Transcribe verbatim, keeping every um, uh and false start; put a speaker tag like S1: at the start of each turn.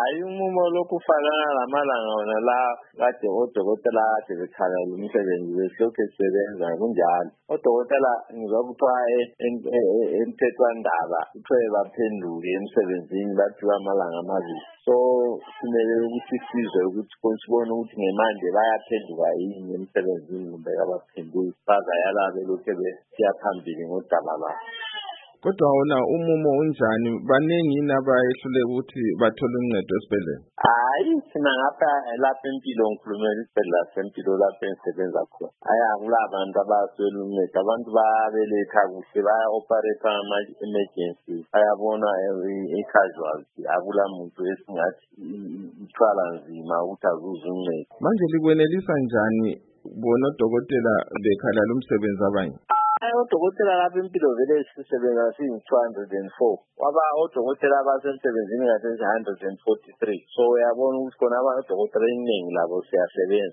S1: Hayi umumo lokufana lamalanga wona la kade odokotela kade bekhala umsebenzi besilokhu esebenza kunjalo. Odokotela ngizokuthiwa emthethwandaba kuthiwe baphenduke emsebenzini baphiwa amalanga amabili. So kumele ukuthi sizwe ukuthi sibone ukuthi ngemanje bayaphenduka yini emsebenzini kumbe abaphenduki bazayala belokhu besiyaphambili ngodaba lwabo.
S2: Kodwa wona umumo unjani baningi nabayehluleka ukuthi bathole uncedo esibhedlela?
S1: Hayi sina ngapha lapha empilo ngikhulumela isibhedlela sempilo lapha engisebenza khona. Aya kulabantu abaswele uncedo abantu babeletha kuhle baya-operate ama-emergency ayabona i-casualty akula muntu esingathi ithwala nzima ukuthi azuze uncedo.
S2: Manje likwenelisa njani bona odokotela bekhalala umsebenzi abanye?
S1: Odokotela lapha empilo vele sisebenza siyi-two hundred and four. Kwaba odokotela abasemsebenzini ngathi one hundred and forty-three. So uyabona ukuthi khona abadokotela eningi labo siyasebenza.